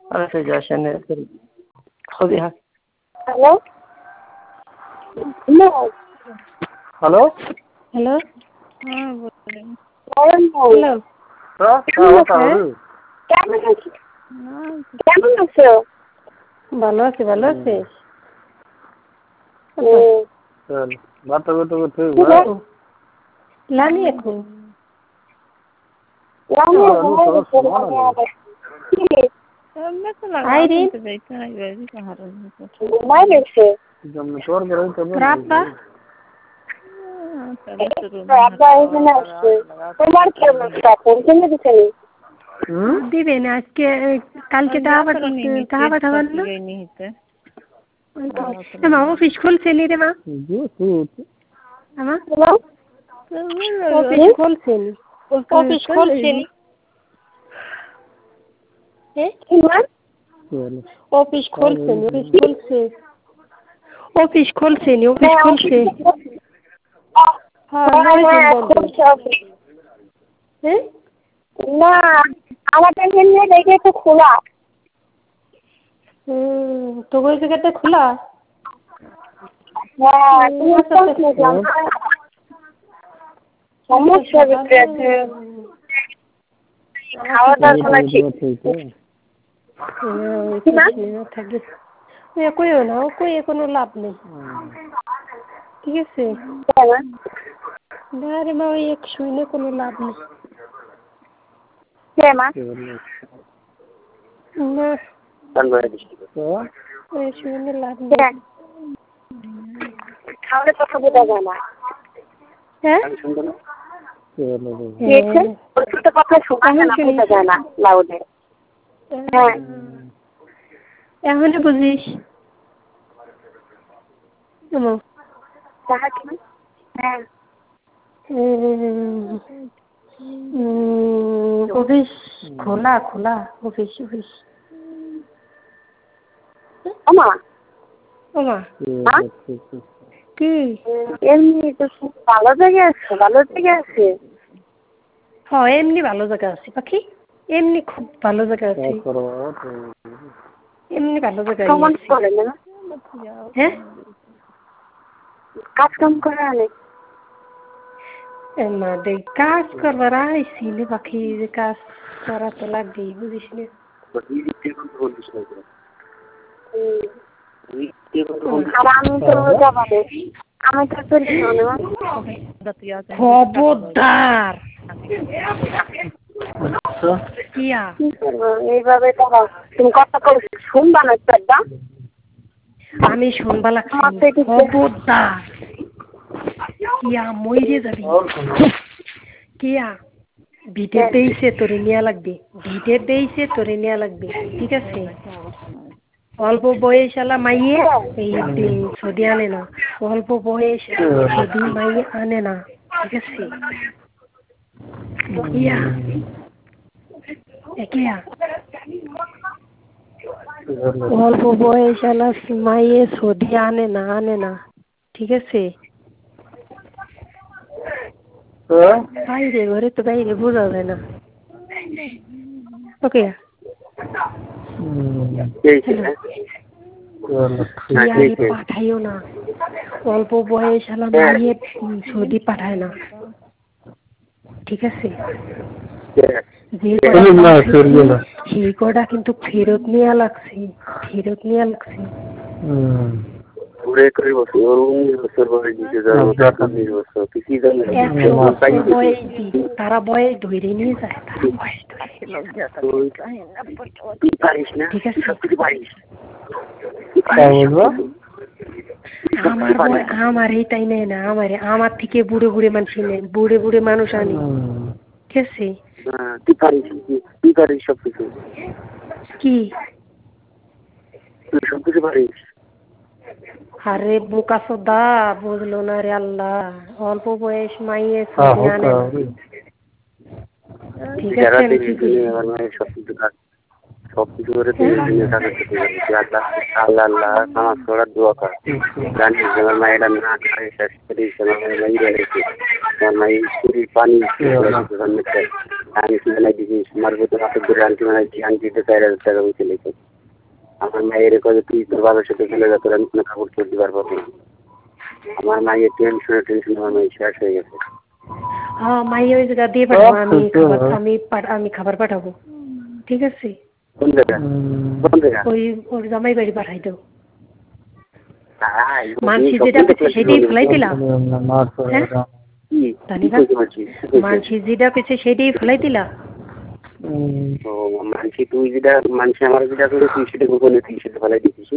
ऐसे जैसे ने खुद यहाँ हेलो हेलो हेलो हेलो हाँ बोल रहे हैं हेलो কেমন আছো ভালো আছি ভালো আছি বাতা বাতা বাতা লানি এখন দিবে না আজকে কালকে টাকা পাঠাবেন না মা অফিস খুলছে নি রে মা অফিস খুলছে নি অফিস খুলছে নি অফিস খুলছে নি অফিস খুলছে নি অফিস খুলছে হ্যাঁ না আমাদের এখানে দেখে তো খোলা তো ওই জায়গাটা খোলা সমস্যা খাওয়া দাওয়া থাকে কইও না কই কোনো লাভ নেই ঠিক আছে না রে মা ওই এক শুনে কোনো লাভ নেই না শুনে লাভ নেই খাওয়ার কথা বোঝা যায় না হ্যাঁ কথা শোনা যায় না লাউডে হ্যাঁ এখন বুঝিস হ্যাঁ অফিস খোলা খোলা অফিস অফিস ওমা ওমা কি এমনি তো খুব ভালো জায়গায় আছে হ্যাঁ এমনি ভালো জায়গা আছে পাখি এমনি খুব ভালো জায়গা আছে এমনি ভালো জায়গা করে না হ্যাঁ কাজ কাম করে আনে মা দেখ কাজ করবার আইসি নে পাখি যে কাজ করা তো লাগবেই বুঝিস না আমি তো যাবানে আমি তো খবরদার কিয়া এইভাবে তো তুমি কথা শুনবা না একটা আমি শুনবা লাগছি খবরদার কিয়া মইরে যাবি কিয়া ভিটে দেইছে তোরে নেওয়া লাগবে ঠিক আছে অল্প বয়সালা মাইয়ে এই ছদি আনে না অল্প বয়স ছদি মাইয়ে আনে না ঠিক আছে অল্প বয়সালা মাইয়ে ছদি আনে না ঠিক আছে বাইরে ঘরে তো বাইরে বোঝা যায় না ওকে পাঠাইও না অল্প বয়সালা মাইয়ে ছদি পাঠায় না ঠিক আছে সেই কটা কিন্তু ফেরত নেওয়া লাগছে তারা বয়স ধরে নিয়ে যায় ঠিক আছে আমার এইটাই নেই না আমার থেকে বুড়ে মানুষ আনি ঠিক আছে কি আরে বোকা সোদা বুঝলো না রে আল্লাহ অল্প বয়স মাইয়ে ছবি আনে ঠিক আছে সবকিছু করে আল্লাহ আল্লাহ নামাজ পড়ার দোয়া কর জানিস আমার মায়েরা না খায় শেষ করিস আমার মাইরা রেখে আমার মায়ের শরীর পানি আমি শুনে দিছি মারবে তো হাতে ধরে আনটি বানাইছি আনটিতে 4,000 টাকা হয়েছে লেগে আমার মায়ের কাছে তুই তোর বাবার সাথে চলে যা তোর আমি কোনো কাপড় চোর দিবার পাবো না আমার মায়ের টেনশনে আমার মায়ের শেষ হয়ে গেছে হ্যাঁ মাইয়া ওই জায়গা দিয়ে পাঠাবো আমি খাবার পাঠাবো ঠিক আছে কোন জায়গা ওই ওর জামাই বাড়ি পাঠাই দেবো মানসি যেটা পেছে সেটাই ফেলাই দিলাম হ্যাঁ মানসি যেটা পেছে সেটাই ফেলাই দিলা মানসি তুই যেটা মানসি আমার যেটা করে তুই সেটা গোপনে তুই সেটা ফেলাই দিছিস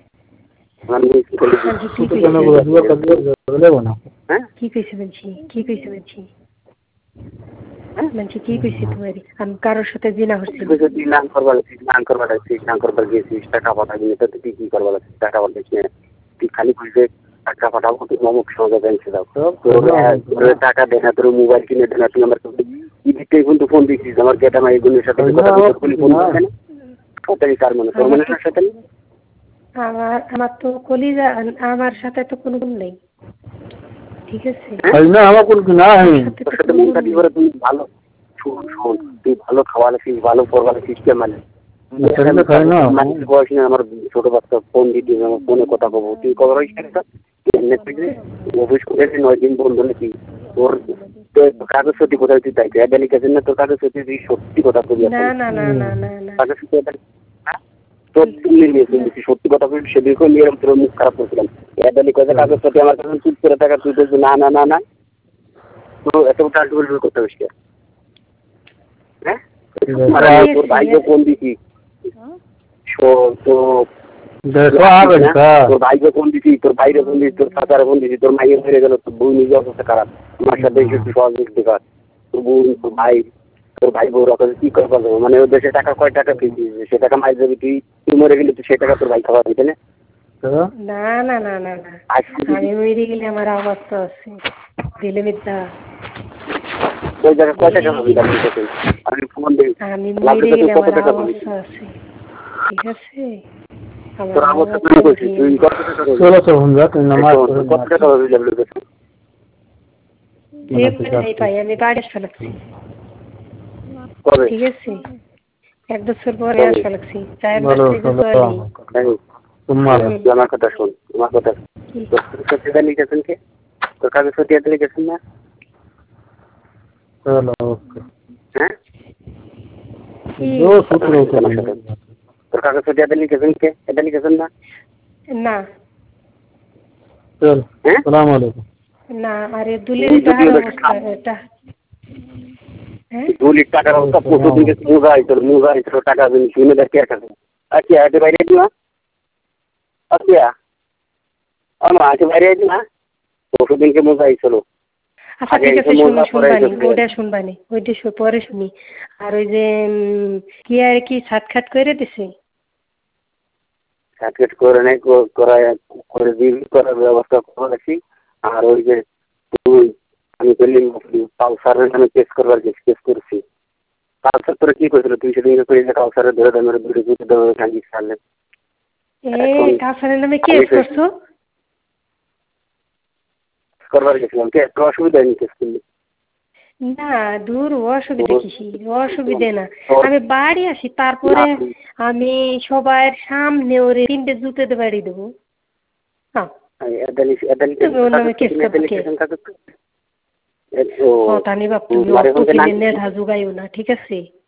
কি কইছে মানসি কি কইছে মানসি মানসি কি কইছে তোমার আমি কারোর সাথে জিনা হচ্ছে তুই নাম করবার গেছিস টাকা পাঠাবি তো তুই কি করবার টাকা পাঠাইছিস তুই খালি কইছে টাকা পাঠাবো তুই অমুক সঙ্গে ব্যাংকে দাও তোর টাকা দেখা তোর মোবাইল কিনে দেনা তুই আমার ইদিকে কিন্তু ফোন দিছিস আমার গেটা মা এগুলোর সাথে কথা বলি ফোন করে না ওটাই কার মনে তোর মনে সাথে আমার তো কলিজা আমার সাথে তো কোনো গুণ নেই ঠিক আছে না আমার কোনো না তোর সাথে মনটা দিয়ে করে তুই ভালো শোন তুই ভালো খাওয়ালেছিস ভালো পড়বার সিস্টেম মানে মানুষের বয়স নিয়ে আমার ছোট বাচ্চা ফোন দিতে আমার ফোনে কথা বলবো তুই খবর হয়েছে একটা অফিস করে 9 দিন বন্ধ নাকি তোর কাগজ সত্যি কোথায় তুই তাই এদালি কাছে না তোর কাগজ সত্যি তুই সত্যি কথা বলি কাগজ সত্যি তোর তুই সত্যি কথা বলি সেদিন করে নিয়ে তোর মুখ খারাপ করছিলাম এদালি কাছে কাগজ সত্যি আমার কাছে চুপ করে থাকা তুই বলছি না না না না তো এত টাল করতে হবে হ্যাঁ তোর ভাইকে ফোন দিছি তোর ভাইকে ফোন দিছি তোর বাইরে ফোন দিছি তোর চাচারে ফোন দিছি তোর মাইয়ে মেরে গেল তোর বউ নিজে অবস্থা খারাপ আমার সাথে একটু সহযোগ দেখার তোর বউ তোর ভাই বউর কাছে কি করবার যাবো মানে ওর দেশে টাকা কয় টাকা পেয়েছিস সে টাকা মাইর যাবি তুই মরে গেলি তুই সে টাকা তোর ভাই খাওয়া দিতে না না না না না না আমি মরে গেলে আমার অবস্থা আছে দিলে মিথ্যা ওই জায়গায় কয় টাকা পাবি আমি ফোন দিই আমি মরে গেলে আমার অবস্থা আছে ঠিক আছে তোর অবস্থা তুই করছিস তুই কত টাকা চলো তো হুন যা তুই নামাজ কত টাকা পাবি ডাব্লিউ কাছে আমি বাড়ি আসতে লাগছি ঠিক আছে 1 বছর পরে আসতে লাগছি 4 বছর আমার কথা শোন আমার কথা তোর সত্যি লিখেছেন কে তোর কাছে সত্যি লিখেছেন না চলো ওকে হ্যাঁ তোর কাছে সত্যি লিখেছেন কে এটা লিখেছেন না না চল আসসালামু আলাইকুম না আরে দুলের টাকার অবস্থা এটা হ্যাঁ 2 লাখ টাকার অবস্থা কত দিকে মুজাই তোর টাকা দিন শুনে দেখে আছে আচ্ছা আতে বাইরে দিও আচ্ছা আমরা আতে বাইরে দিই না কত দিনকে মুজাই চলো আচ্ছা ঠিক আছে শুনবানি ওইটা পরে শুনি আর ওই যে কি আর কি সাতখাট করে দিছে সাতখাট করে নাই করে দিবি করার ব্যবস্থা করেছি আর ওই যে তুই আমি বললাম কাউসারের নামে কেস করবার কেস করছি কাউসার তোরা কি করেছিল তুই সেদিন করে কাউসারের ধরে ধরে দূরে দূরে দেবো কান্দি ছাড়লে কাউসারের নামে কেস করছো করবার গেছিলাম কে একটু অসুবিধা হয়নি কেস করলে না দূর অসুবিধা কিসি অসুবিধা না আমি বাড়ি আসি তারপরে আমি সবার সামনে ওরে 3টে জুতোতে বাড়ি দেবো হ্যাঁ তানি বাপ তুমি নেধা জোগাইও না ঠিক আছে